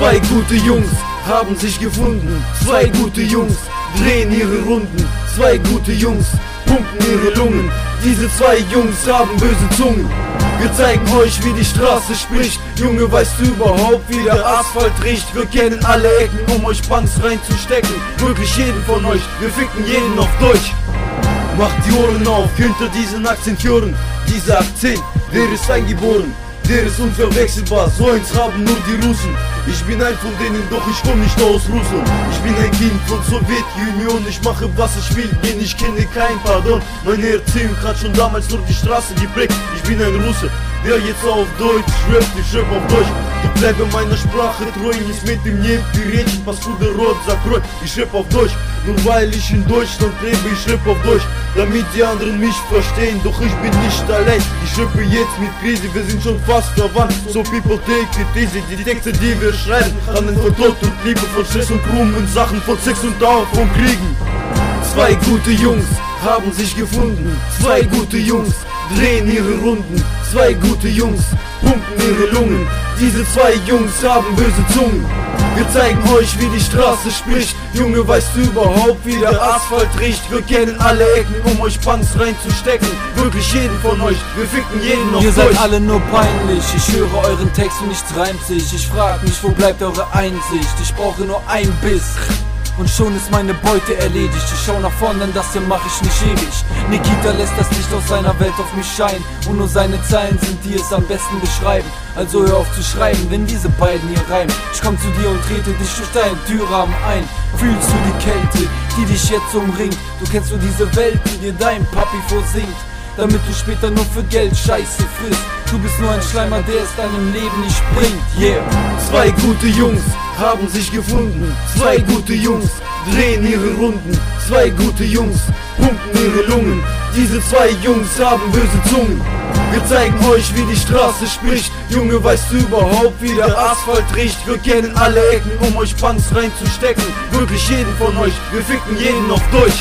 Zwei gute Jungs haben sich gefunden. Zwei gute Jungs drehen ihre Runden. Zwei gute Jungs pumpen ihre Lungen. Diese zwei Jungs haben böse Zungen. Wir zeigen euch, wie die Straße spricht. Junge, weißt du überhaupt, wie der Asphalt riecht? Wir kennen alle Ecken, um euch Punks reinzustecken. Wirklich jeden von euch, wir ficken jeden auf Deutsch. Macht die Ohren auf, hinter diesen Akzenteuren. Dieser Akzent, der ist eingeboren, der ist unverwechselbar, so eins haben nur die Russen. Ich bin ein von denen, doch ich komm nicht aus Russland. Ich bin ein Kind von Sowjetunion, ich mache was ich will, denn ich kenne kein Pardon. Meine Erziehung hat schon damals durch die Straße geprägt. Ich bin ein Russe, der jetzt auf Deutsch rappt, ich rapp auf Deutsch. Ich bleibe meiner Sprache treu, nicht mit dem Нет перечить, паскуда рот закрой. Ich rapp auf Deutsch, nur weil ich in Deutschland lebe, ich rapp auf Deutsch, damit die anderen mich verstehen, doch ich bin nicht allein. Ich rappe jetzt mit Krise, wir sind schon fast verwandt. So people take it easy, die Texte, die wir schreiben, handeln von Tod und Liebe, von Stress und Ruhm und Sachen von Sex und auch von Kriegen. Zwei gute Jungs haben sich gefunden. Zwei gute Jungs drehen ihre Runden. Zwei gute Jungs pumpen ihre Lungen. Diese zwei Jungs haben böse Zungen. Wir zeigen euch, wie die Straße spricht. Junge, weißt du überhaupt, wie der Asphalt riecht? Wir kennen alle Ecken, um euch Punks reinzustecken. Wirklich jeden von euch, wir ficken jeden auf Deutsch. Ihr seid alle nur peinlich, ich höre euren Text und nichts reimt sich. Ich frag mich, wo bleibt eure Einsicht? Ich brauche nur ein Biss und schon ist meine Beute erledigt. Ich schau nach vorn, denn das hier mach ich nicht ewig. Nikita lässt das Licht aus seiner Welt auf mich scheinen und nur seine Zeilen sind, die es am besten beschreiben. Also hör auf zu schreiben, wenn diese beiden hier reimen. Ich komm zu dir und trete dich durch deinen Türrahmen ein. Fühlst du die Kälte, die dich jetzt umringt? Du kennst nur diese Welt, die dir dein Papi vorsingt, damit du später nur für Geld Scheiße frisst. Du bist nur ein Schleimer, der es deinem Leben nicht bringt, yeah. Zwei gute Jungs haben sich gefunden. Zwei gute Jungs drehen ihre Runden. Zwei gute Jungs pumpen ihre Lungen. Diese zwei Jungs haben böse Zungen. Wir zeigen euch, wie die Straße spricht. Junge, weißt du überhaupt, wie der Asphalt riecht? Wir kennen alle Ecken, um euch Punks reinzustecken. Wirklich jeden von euch, wir ficken jeden auf Deutsch.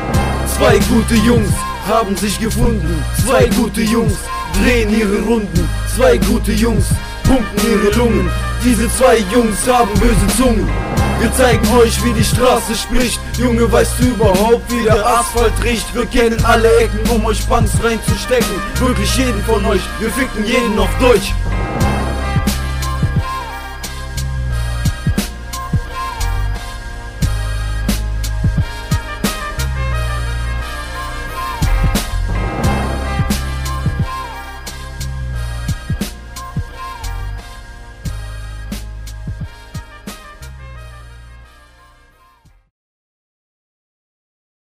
Zwei gute Jungs haben sich gefunden. Zwei gute Jungs drehen ihre Runden. Zwei gute Jungs pumpen ihre Lungen. Diese zwei Jungs haben böse Zungen. Wir zeigen euch, wie die Straße spricht. Junge, weißt du überhaupt, wie der Asphalt riecht? Wir kennen alle Ecken, um euch Punks reinzustecken. Wirklich jeden von euch, wir ficken jeden auf Deutsch.